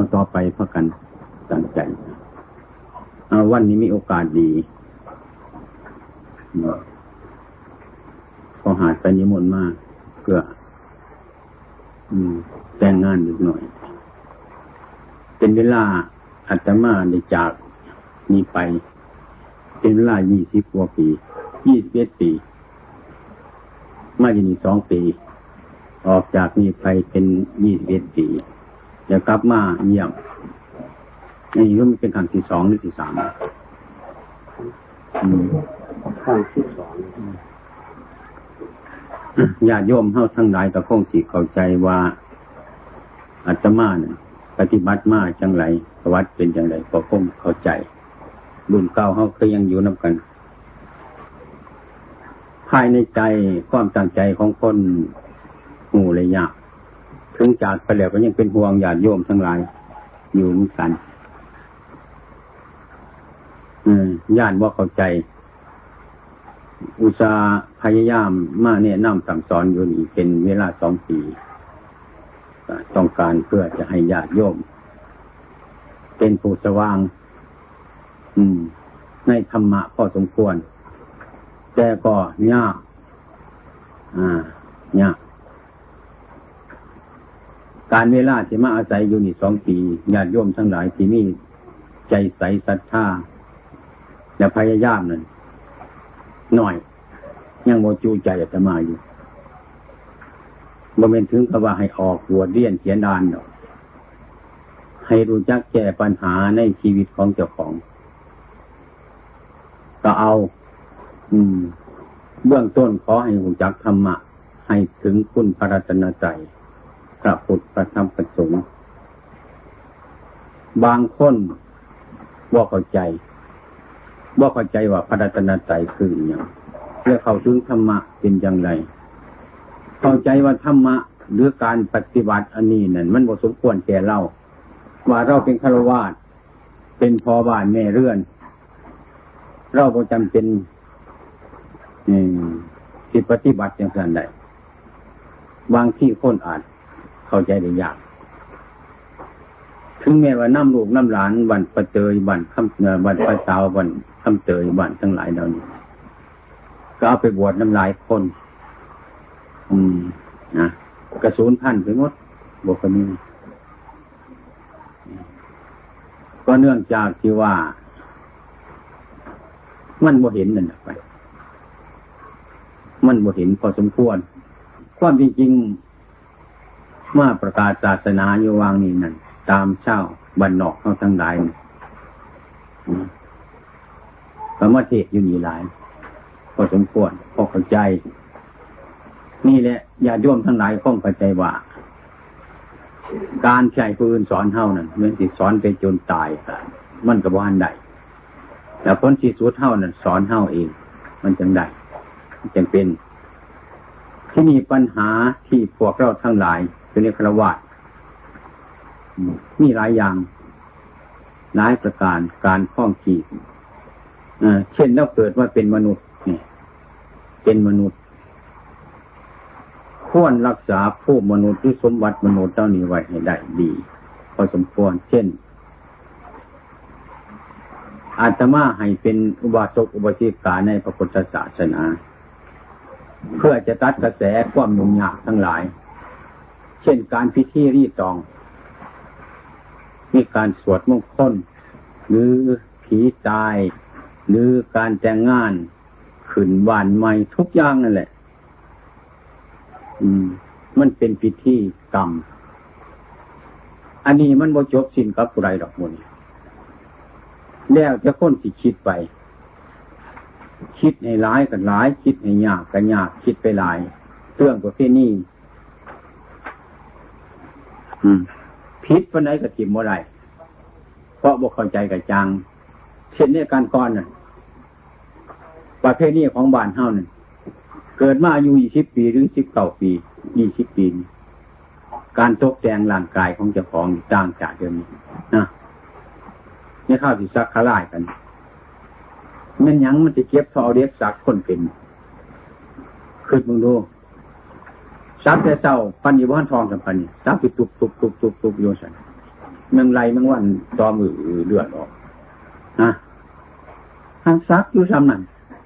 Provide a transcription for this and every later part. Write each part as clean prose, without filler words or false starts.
เอาต่อไปพากันตั้งใจวันนี้มีโอกาสดีพอหาดไปนิมนต์มาเพื่อแต่งงานนิดหน่อยเป็นเวลาอาตมาได้จากนี้ไปเป็นเวลา20 กว่าปี21 ปีมาอยู่นี่2 ปีออกจากนี้ไปเป็น21 ปีแล้วกลับมาเยี่ยมนี่ก็เป็นครั้งที่2หรือที่3 ครั้งที่2 ญาติโยมเฮาทั้งหลายก็คงสิเข้าใจว่าอาตมาเนี่ยปฏิบัติมาจังไรประวัติเป็นจังไรก็คงเข้าใจรุ่นเก่าเฮาก็ยังอยู่นำกันภายในใจความตั้งใจของคนหมู่เลยยากถึงจากไปแล้วก็ยังเป็นห่วงญาติโยมทั้งหลายอยู่เหมือนกันญาติบ่เข้าใจอุตส่าห์พยายามมาแนะนำสั่งสอนอยู่นี่เป็นเวลา2 ปีต้องการเพื่อจะให้ญาติโยมเป็นผู้สว่างในธรรมะพอสมควรแต่ก็ยากการเวลาที่มาอาศัยอยู่นี่2 ปีญาติโยมทั้งหลายที่มีใจใสศรัทธาและพยายามนั่นหน่อยยังโมจูใจอาตมาอยู่บ่แม่นถึงกับว่าให้ออกบวชเรียนเขียนอ่านดอกให้รู้จักแก้ปัญหาในชีวิตของเจ้าของก็เอาเบื้องต้นขอให้รู้จักธรรมะให้ถึงคุณพระรัตนตรัยพระพุทธพระธรรมพระสงฆ์บางคนบ่เข้าใจว่าพระรัตนตรัยคือหยังเพื่อเข้าถึงธรรมะเป็นอย่างไรเข้าใจว่าธรรมะหรือการปฏิบัติอันนี้นั่นมันบ่สมควรแก่เราว่าเราเป็นฆราวาสเป็นพ่อบ้านแม่เรือนเราบ่จำเป็นสิปฏิบัติอย่างนั้นได้บางที่คนอาจเข้าใจได้ยากถึงแม้ว่าน้ำลูกน้ำหลานบันประเตยบันคำบันประสาวบันคำเตยบันทั้งหลายเหล่านี้ก็เอาไปบวชน้ำลายคนนะกระสุนพันไปหมดบวกนี้ก็เนื่องจากที่ว่ามันบ่เห็นนั่นไปมันบ่เห็นพอสมควรความจริงๆมาประกาศศาสนาอยู่วางนี้นั่นตามเช่าบ้านนอกเขาทั้งหลายก็มาเทศอยู่นี่หลายพอสมควรพอเข้าใจนี่แหละญาติโยมทั้งหลายคงเข้าใจว่าการใช้ผู้อื่นสอนเฮานั่นเหมือนสิสอนไปจนตายมันก็บ่ทันได้แต่ผลที่สุดเฮานั่นสอนเฮาเองมันจังได้จังเป็นที่มีปัญหาที่พวกเราทั้งหลายเป็นฆราวาสมีหลายอย่างหลายประการการคล้องชีพเช่นเราเกิดว่าเป็นมนุษย์นี่เป็นมนุษย์ควรรักษาผู้มนุษย์หรือสมบัติมนุษย์เจ้านี้ไว้ให้ได้ดีพอสมควรเช่นอาตมาให้เป็นอุบาสกอุบาสิกาในพระพุทธศาสนาเพื่อจะตัดกระแสความยุ่งยากทั้งหลายเช่นการพิธีรีตองมีการสวดมงคลหรือผีตายหรือการแต่งงานขึ้นบ้านใหม่ทุกอย่างนั่นแหละมันเป็นพิธีกรรมอันนี้มันบ่จบสิ้นกับผู้ใดดอกมื้อนี้แล้วจะคนสิคิดไปคิดให้หลายก็หลายคิดให้ยากก็ยากคิดไปหลายเรื่องประเภทนี้ผิดปานใดก็ทิ่มบ่ได้เพราะบ่เข้าใจกับจังเช่นในการก่อนน่ะประเภทนี้ของบ้านเฮานั่นเกิดมาอายุ20 ปีหรือ19 ปี20 ปีการตกแต่งร่างกายของเจ้าของต่างจากเดิมนะในข้าวสิสักคลายกันแม่นหยังมันสิเก็บทอเรียกสักคนเป็นคิดมึงดูสักแต่เช้าปันอยู่บ้านทองกับปันนี่สักไปตุบๆๆๆๆอยู่ซั่นเมืองไรเมืองวันตอมือเลือดออกนะทางซักอยู่ซ้ำนั่น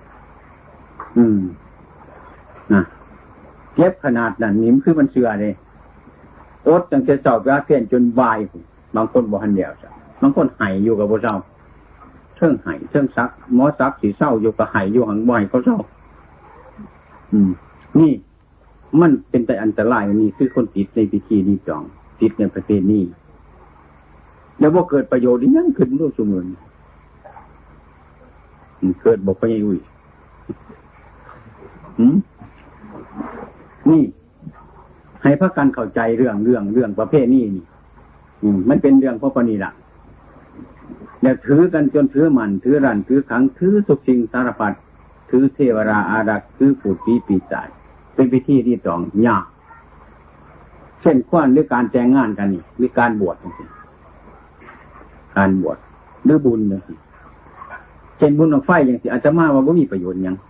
นะเจ็บขนาดนั้นนิ่มคือมันเชื่อเลยอดตั้งแต่เช้าไปเพี้ยนจนบ่ายบางคนบ่ทันเดียวจ้ะบางคนไห้อยู่กับบ่เช้าเทิงไห้เทิงซักหมอซักสิเช้าอยู่กับไห้อยู่หังบ่อยก็เช้านี่มันเป็นแต่อันตรายนี่คือคนติดในพิธีนี้จองติดในประเภทนี้แล้วบ่เกิดประโยชน์ยังขึ้นรู้ซุมื้อเกิดบ่ไปอุ้ยนี่ให้พระกันเข้าใจเรื่องประเภทนี้นี่มันเป็นเรื่องเพราะปานนี้ล่ะแล้วถือกันจนถือมันถือรันถือขังถือทุกสิ่งสารพัดถือเทวราอารักษ์ถือผูดผีปีศาจเป็นพิธีที่ต้องยากเช่นขวัญหรือการแต่งงานกันนี่หรือการบวชนี่การบวชหรือบุญนี่เช่นบุญของไฟอย่างที่อาตมาว่าบ่มีประโยชน์หยัง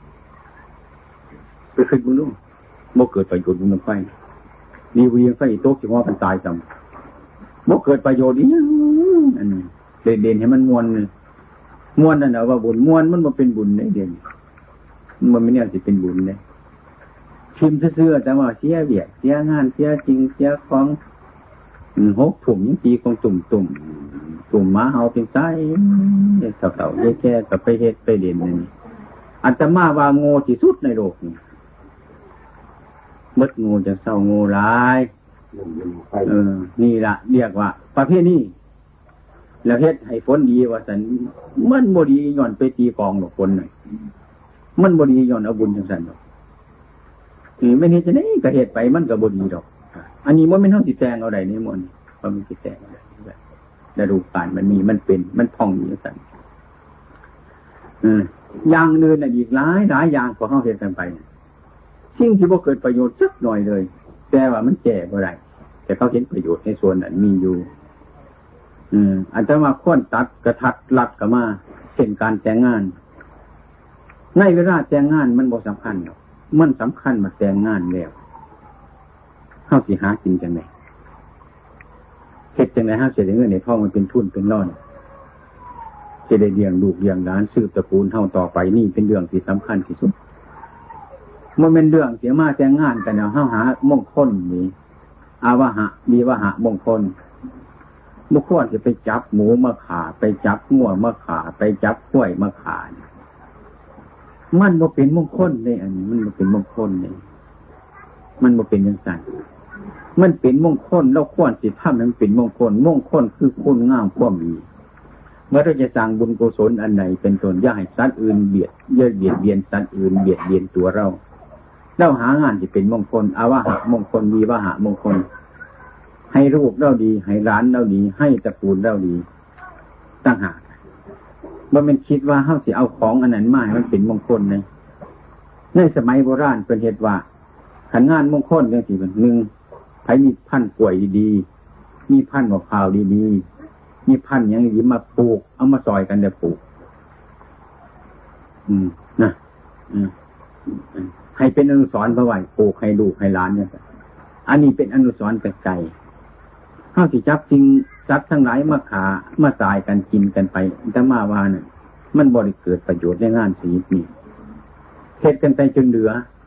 ไปคิดบุญดูบ่เกิดประโยชน์บุญของไฟมีเวียงไฟโตกสิว่ากันตายซ้ำบ่เกิดประโยชน์อีหยังอันนี้เด่นๆให้มันม่วนม่วนนั่นน่ะว่าบุญม่วนมันบ่เป็นบุญเด้เด่นมันไม่แน่สิเป็นบุญเด้ชิมซื่อๆแต่ว่าเสียเวียกเสียงานเสียจริงเสียของ6 ถุ่มยังตีของตุ่มหมาเฮาเป็นไสเฒ่าๆแก่ๆก็ไปเฮ็ดไปเล่นนี่อาตมาว่าโง่ที่สุดในโลกนี้มดงูจะเศร้างูหลายนี่ล่ะเรียกว่าประเภทนี้แล้วเฮ็ดให้ฝนดีว่าซั่นมันบ่ดีย้อนไปตีกองดอกฝนน่ะมันบ่ดีย้อนเอาบุญจังซั่นดอกไม่เฮ็ดจังได๋ก็เฮ็ดไปมันก็บ่ดีดอกอันนี้บ่แม่นเฮาสิแต่งเอาได้นี่มันบ่มีสิแต่งเอาได้ฤดูกาลมันมีมันเป็นมันพองอยู่จังซั่นอย่างอื่นน่ะอีกหลายอย่างพอเฮาเฮ็ดกันไปสิ่งที่บ่เกิดประโยชน์สักหน่อยเลยแต่ว่ามันแก้บ่ได้แต่เขาเห็นประโยชน์ในส่วนนั้นมีอยู่อาจจะมาค้นตัดกระทัดรัดก็มาเส้นการแต่งงานในเวลาแต่งงานมันบ่สำคัญหรอกมันสำคัญมาแต่งงานแล้วเฮาสิหากินจังได๋เฮ็ดจังได๋เฮาสิได้เงินในท้องมันเป็นทุนเป็นร้อนสิได้เลี้ยงลูกเลี้ยงหลานสืบตระกูลเฮาต่อไปนี่เป็นเรื่องที่สำคัญที่สุดมันเป็นเรื่องเสียมาแต่งงานกันแล้วเฮาหามงคลนี่อาวหะวิวหะมงคลบ่ควรจะไปจับหมูมาฆ่าไปจับงัวมาฆ่าไปจับกล้วยมาฆ่ามันบ่เป็นมงคลเลยอันนี้มันบ่เป็นมงคลเลยมันบ่เป็นจังซั่นมันเป็นมงคลเราควรสิทำให้มันเป็นมงคลมงคลคือคุณงามความดีเมื่อเราจะสร้างบุญกุศลอันใดเป็นต้นอย่าให้สัตว์อื่นเบียดเบียนสัตว์อื่นเบียดเบียนตัวเราหางานที่เป็นมงคลอวหะมงคลวิวหะมงคลให้ลูกเราดีให้หลานเราดีให้ตระกูลเราดีต่างหากบ่แม่นคิดว่าเฮาสิเอาของอันนั้นมาให้มันเป็นมงคลในสมัยโบราณเพิ่นเฮ็ดว่าขันงานมงคลจังซี่มัน1ไผมีพันธุ์กล้วยดีๆมีพันธุ์มะพร้าวดีๆมีพันธุ์หยังดีมาปลูกเอามาซอยกันได้ปลูกนะให้เป็นอนุสรณ์ไว้ปลูกให้ลูกให้หลานเนี่ยอันนี้เป็นอนุสรณ์ไกลๆเฮาสิจับสิ่งสัตว์ทั้งหลายมาฆ่ามาตายกันกินกันไปแต่มาว่าน่ะมันบ่ได้เกิดประโยชน์ในงานชีวิตนี้เฮ็ดกันไปจนเหลื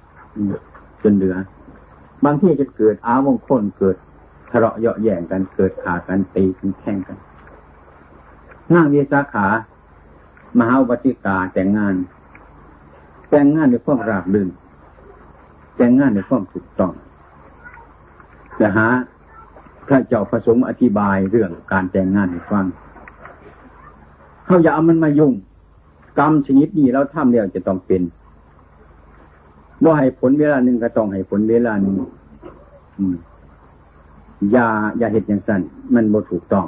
อบางทีจะเกิดอาวงคลเกิดทะเลาะเยาะแย่งกันเกิดฆ่ากันตีกันแข่งกันนางวิสาขามหาอุบาสิกาแต่งงานด้วยความราบรื่นแต่งงานด้วยความถูกต้องจะหาพระเจ้าประสงค์อธิบายเรื่องการแต่งงานให้ฟังเขาอย่าเอามันมายุ่งกรรมชนิดนี้เราทำแล้วจะต้องเป็นบ่ให้ผลเวลาหนึ่งก็ต้องให้ผลเวลาหนึ่งอย่าเฮ็ดอย่างนั้นมันบ่ถูกต้อง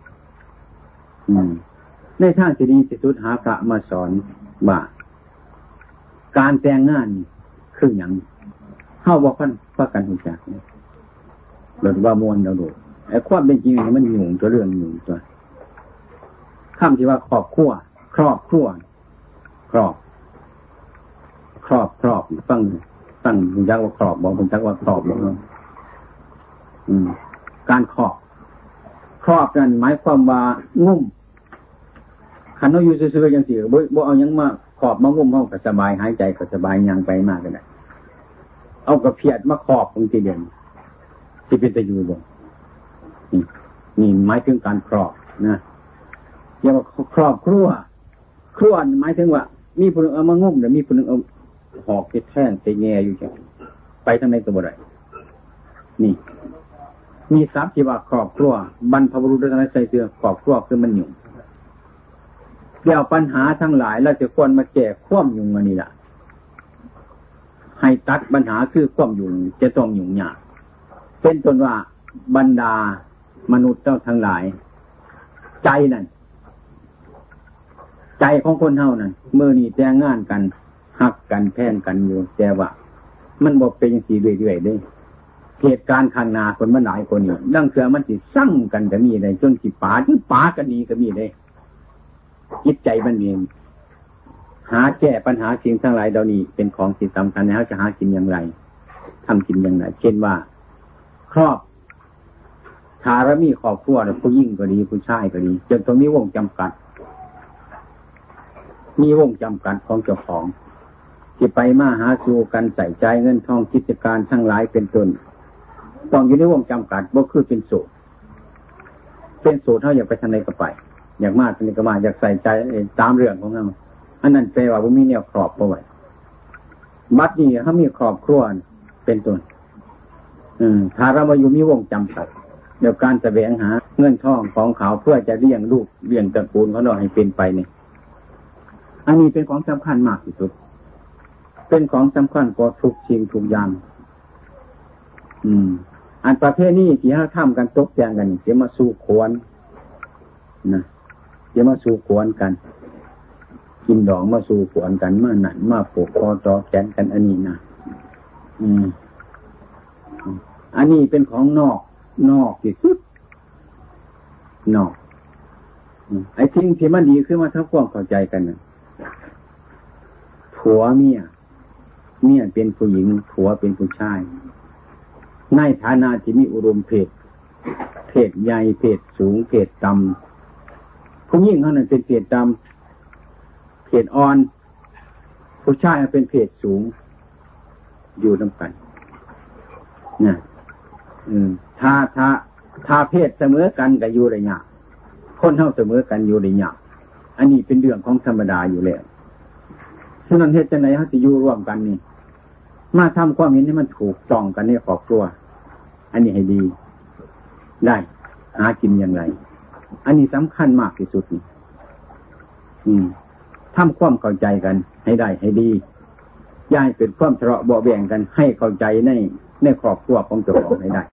ในทางที่ดีที่สุดหาพระมาสอนว่าการแต่งงานคือหยังเฮาบ่ฟังกันรู้จักหรือว่ามวลเราดูไอ้ความเป็นจริงมันยุ่งตัวเรื่องยุ่งตัวคำที่ว่าครอบครัวฟังรู้จักว่าครอบบอกรู้จักว่าครอบบอกการครอบรอบนั่นหมายความว่างุ่มคันเราอยู่ซื่อๆจังซี่บ่เอาหยังมาครอบมางุ่มเฮาก็สบายหายใจก็สบายย่างไปมากก็ได้เอากระเพียดมาครอบตรงที่เดียวสิเป็นตะอยู่บ่นี่หมายถึงการครอบนะอย่าว่าครอบครัวหมายถึงว่ามีผู้นึงเอามางุ่มแล้วมีผู้นึงเอาหอกไปแท่งไปแง่อยู่จังไปทางไหนก็บ่ได้นี่มีทรัพย์ที่ว่าครอบครัวบรรพบุรุษได้ใส่เสื้อครอบครัวคือมันยุ่งเดี๋ยวปัญหาทั้งหลายเราจะควรมาแก้ความยุ่งอันนี้ล่ะให้ตัดปัญหาคือความยุ่งจะต้องยุ่งยากเป็นต้นว่าบรรดามนุษย์เจ้าทั้งหลายใจนั่นใจของคนเฮานั่นมื้อนี้แต่งงานกันฮักกันแพงกันอยู่แต่ว่ามันบ่เป็นจังซี่เรื่อยๆเด้เหตุการณ์ข้างหน้าคนมันหลายคนนี่ดังเสือมันสิสั่งกันก็มีได้จนสิปากันนี้ก็มีได้จิตใจมันเองหาแก้ปัญหาสิ่งทั้งหลายเหล่านี้เป็นของที่สำคัญแล้วจะหากินอย่างไรทำกินอย่างไรเช่นว่าครอบถ้าเรามีครอบครัวผู้หญิงก็ดีผู้ชายก็ดีจนตรงนี้วงจำกัดมีวงจำกัดของเจ้าของที่ไปมาหาสู่กันใส่ใจเงินทองกิจการทั้งหลายเป็นต้นต้องอยู่ในวงจำกัดบ่คือเป็นโสดเท่าอยากไปทางไหนก็ไปอยากมาทางไหนก็มาอยากใส่ใจตามเรื่องของเราอันนั้นแปลว่าบ่มีแนวครอบบ่ไว้บัดนี้ถ้ามีครอบครัวเป็นต้นถ้าเรามาอยู่มีวงจำกัดเดี๋ยวการแสวงหาเงินทองของเขาเพื่อจะเลี้ยงลูกเลี้ยงตระกูลของเราให้เป็นไปนี่อันนี้เป็นของสำคัญมากที่สุดเป็นของสำคัญกว่าทุกสิ่งทุกอย่างอันประเภทนี้ที่เราทำกันตกแต่งกันเสียมาสู่ขวนนะเสียมาสู่ขวนกันกินดองมาสู่ขวนกันมาหนันมาปลูกคอต่อแขนกันอันนี้นะอันนี้เป็นของนอกที่สุดนอกไอ้สิ่งที่มันดีขึ้นมาทั้งความเข้าใจกันนะผัวเมียเป็นผู้หญิงผัวเป็นผู้ชายในฐานะที่มีอุดมเพศใหญ่เพศสูงเพศต่ำผู้หญิงเขานั้นเป็นเพศต่ำเพศอ่อนผู้ชายเป็นเพศสูงอยู่นำกันนะถ้าเพศเสมอกันก็อยู่ได้ยากคนเฮาเสมอกันอยู่ได้ยากอันนี้เป็นเรื่องของธรรมดาอยู่แล้วฉะนั้นเฮ็ดจังได๋เฮาสิอยู่ร่วมกันนี่มาทำความเห็นให้มันถูกต้องกันในครอบครัวอันนี้ให้ดีได้หากินอย่างไรอันนี้สำคัญมากที่สุดนี่ทำความเข้าใจกันให้ได้ให้ดีอย่าให้เป็นความทะเลาะเบาะแว้งกันให้เข้าใจในครอบครัวของเจ้าของให้ได้